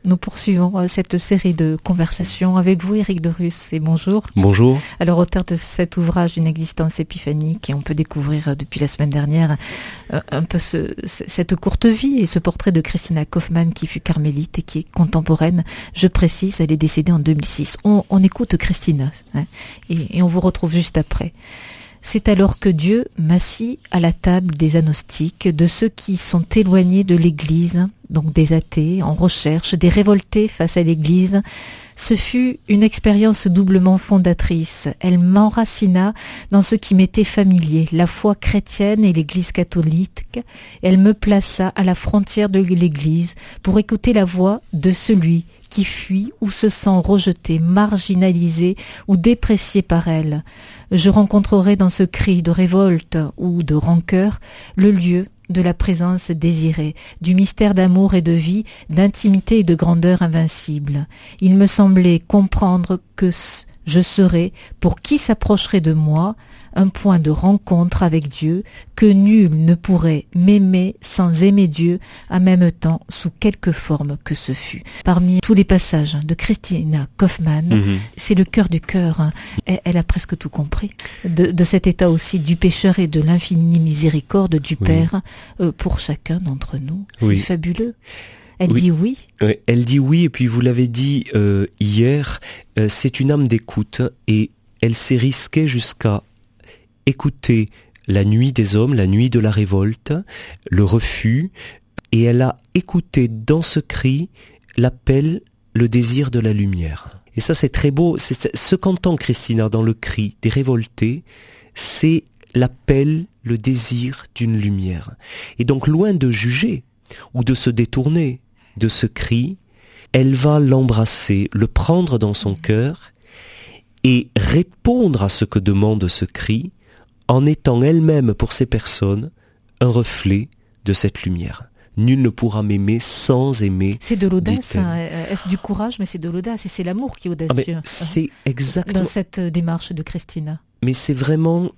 Nous poursuivons cette série de conversations avec vous, Éric de Russe, et bonjour. Bonjour. Alors, auteur de cet ouvrage Une existence épiphanique, et on peut découvrir depuis la semaine dernière un peu cette courte vie et ce portrait de Christina Kaufmann qui fut carmélite et qui est contemporaine. Je précise, elle est décédée en 2006. On écoute Christina et on vous retrouve juste après. C'est alors que Dieu m'assit à la table des agnostiques, de ceux qui sont éloignés de l'Église, donc des athées, en recherche, des révoltés face à l'Église. Ce fut une expérience doublement fondatrice. Elle m'enracina dans ce qui m'était familier, la foi chrétienne et l'Église catholique. Elle me plaça à la frontière de l'Église pour écouter la voix de celui qui fuit ou se sent rejeté, marginalisé ou déprécié par elle. Je rencontrerai dans ce cri de révolte ou de rancœur le lieu de la présence désirée, du mystère d'amour et de vie, d'intimité et de grandeur invincible. Il me semblait comprendre que je serais, pour qui s'approcherait de moi, un point de rencontre avec Dieu, que nul ne pourrait m'aimer sans aimer Dieu, en même temps sous quelque forme que ce fût. Parmi tous les passages de Christina Kaufmann, c'est le cœur du cœur. Elle a presque tout compris. De cet état aussi du pécheur et de l'infinie miséricorde du Père pour chacun d'entre nous. C'est fabuleux. Elle dit oui. Elle dit oui, et puis vous l'avez dit hier, c'est une âme d'écoute, et elle s'est risquée jusqu'à écouter la nuit des hommes, la nuit de la révolte, le refus, et elle a écouté dans ce cri l'appel, le désir de la lumière. Et ça, c'est très beau. C'est ce qu'entend Christina dans le cri des révoltés, c'est l'appel, le désir d'une lumière. Et donc, loin de juger ou de se détourner de ce cri, elle va l'embrasser, le prendre dans son cœur et répondre à ce que demande ce cri, en étant elle-même pour ces personnes un reflet de cette lumière. Nul ne pourra m'aimer sans aimer. C'est de l'audace, est-ce du courage, mais c'est de l'audace, et c'est l'amour qui est audacieux. C'est exactement... Dans cette démarche de Christina. Mais c'est vraiment...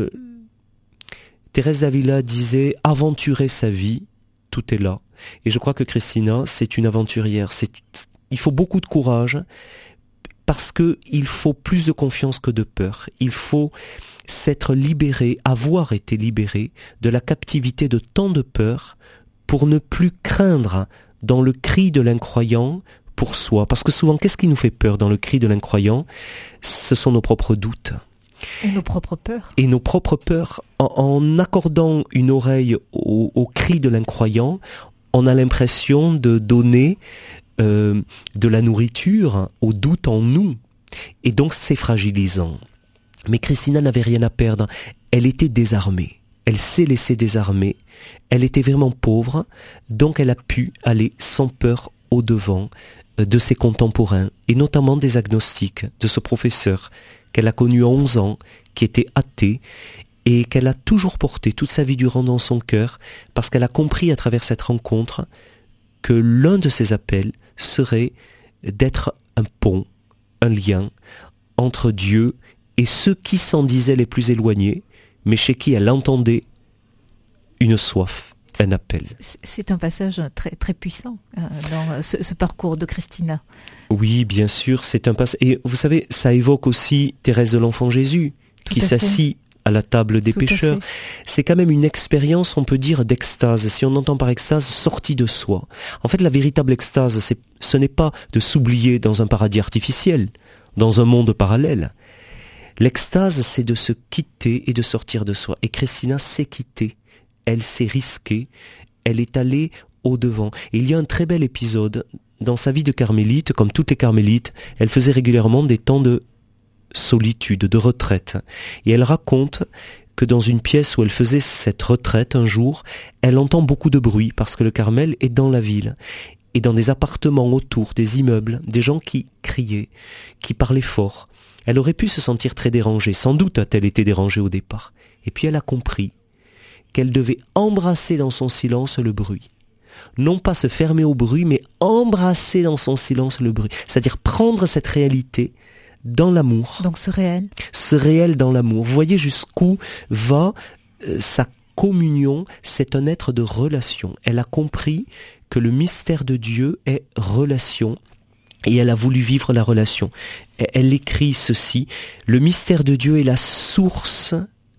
Thérèse d'Avila disait « Aventurer sa vie, tout est là ». Et je crois que Christina, c'est une aventurière. Il faut beaucoup de courage, parce qu'il faut plus de confiance que de peur. Il faut s'être libéré, avoir été libéré de la captivité de tant de peur pour ne plus craindre dans le cri de l'incroyant pour soi. Parce que souvent, qu'est-ce qui nous fait peur dans le cri de l'incroyant ? Ce sont nos propres doutes. Et nos propres peurs. Et nos propres peurs. En accordant une oreille au cri de l'incroyant, on a l'impression de donner de la nourriture au doute en nous. Et donc, c'est fragilisant. Mais Christina n'avait rien à perdre. Elle était désarmée. Elle s'est laissée désarmer. Elle était vraiment pauvre. Donc elle a pu aller sans peur au-devant de ses contemporains, et notamment des agnostiques, de ce professeur qu'elle a connu à 11 ans, qui était athée, et qu'elle a toujours porté toute sa vie durant dans son cœur, parce qu'elle a compris à travers cette rencontre que l'un de ses appels serait d'être un pont, un lien entre Dieu et ceux qui s'en disaient les plus éloignés, mais chez qui elle entendait une soif, un appel. C'est un passage très, très puissant dans ce parcours de Christina. Oui, bien sûr, c'est un passage. Et vous savez, ça évoque aussi Thérèse de l'Enfant Jésus, qui s'assit à la table des pécheurs. C'est quand même une expérience, on peut dire, d'extase. Si on entend par extase, sortie de soi. En fait, la véritable extase, ce n'est pas de s'oublier dans un paradis artificiel, dans un monde parallèle. L'extase, c'est de se quitter et de sortir de soi. Et Christina s'est quittée. Elle s'est risquée. Elle est allée au-devant. Et il y a un très bel épisode dans sa vie de carmélite. Comme toutes les carmélites, elle faisait régulièrement des temps de solitude, de retraite. Et elle raconte que dans une pièce où elle faisait cette retraite un jour, elle entend beaucoup de bruit parce que le Carmel est dans la ville. Et dans des appartements autour, des immeubles, des gens qui criaient, qui parlaient fort. Elle aurait pu se sentir très dérangée. Sans doute a-t-elle été dérangée au départ. Et puis elle a compris qu'elle devait embrasser dans son silence le bruit. Non pas se fermer au bruit, mais embrasser dans son silence le bruit. C'est-à-dire prendre cette réalité dans l'amour. Donc ce réel. Ce réel dans l'amour. Vous voyez jusqu'où va sa communion, c'est un être de relation. Elle a compris que le mystère de Dieu est relation, et elle a voulu vivre la relation. Elle écrit ceci: le mystère de Dieu est la source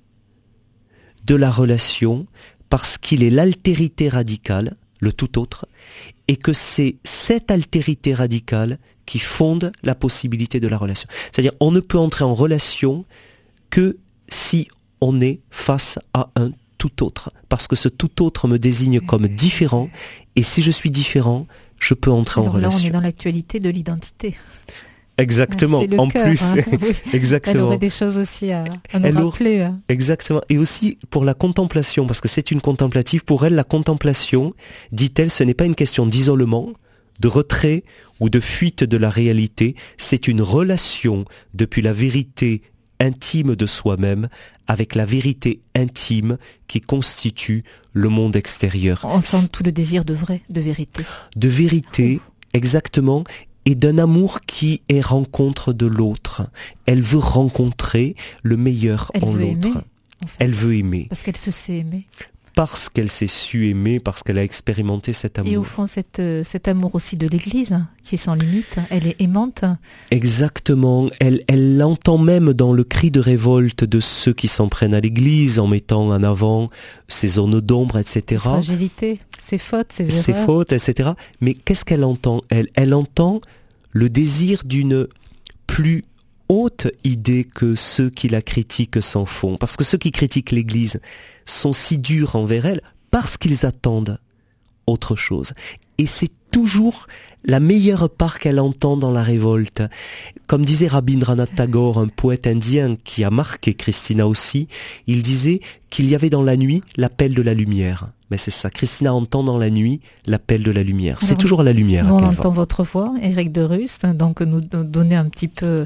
de la relation, parce qu'il est l'altérité radicale, le tout autre, et que c'est cette altérité radicale qui fonde la possibilité de la relation. C'est-à-dire, on ne peut entrer en relation que si on est face à un tout autre, parce que ce tout autre me désigne comme différent, et si je suis différent, je peux entrer en relation. Là, on est dans l'actualité de l'identité. Exactement, c'est le en cœur, plus. Oui. Exactement. Elle aurait des choses aussi à nous rappeler. Exactement. Et aussi pour la contemplation, parce que c'est une contemplative. Pour elle, la contemplation, dit-elle, ce n'est pas une question d'isolement, de retrait ou de fuite de la réalité. C'est une relation depuis la vérité intime de soi-même avec la vérité intime qui constitue le monde extérieur. On sent tout le désir de vrai, de vérité. De vérité, exactement. Et d'un amour qui est rencontre de l'autre. Elle veut rencontrer le meilleur en l'autre. Aimer, en fait. Elle veut aimer. Parce qu'elle se sait aimer. Parce qu'elle s'est su aimer, parce qu'elle a expérimenté cet amour. Et au fond, cet amour aussi de l'Église, qui est sans limite, elle est aimante. Exactement. Elle l'entend même dans le cri de révolte de ceux qui s'en prennent à l'Église, en mettant en avant ses zones d'ombre, etc. Ses fragilités, ses fautes, ses erreurs. Ses fautes, etc. Mais qu'est-ce qu'elle entend, elle entend le désir d'une plus haute idée que ceux qui la critiquent s'en font. Parce que ceux qui critiquent l'Église sont si durs envers elle parce qu'ils attendent autre chose. Et c'est toujours la meilleure part qu'elle entend dans la révolte. Comme disait Rabindranath Tagore, un poète indien qui a marqué Christina aussi, il disait qu'il y avait dans la nuit l'appel de la lumière. Mais c'est ça, Christina entend dans la nuit l'appel de la lumière. C'est toujours la lumière. On entend votre voix, Éric de Rust, donc nous donner un petit peu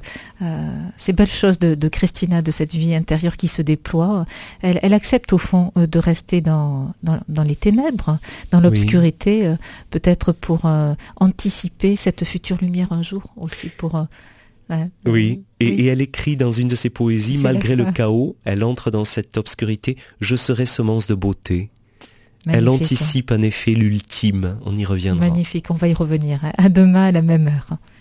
ces belles choses de Christina, de cette vie intérieure qui se déploie. Elle accepte au fond de rester dans les ténèbres, dans l'obscurité, peut-être pour anticiper cette future lumière un jour aussi pour... Oui, et elle écrit dans une de ses poésies, malgré le chaos, elle entre dans cette obscurité, je serai semence de beauté. Magnifique. Elle anticipe en effet l'ultime, on y reviendra. Magnifique, on va y revenir. À demain à la même heure.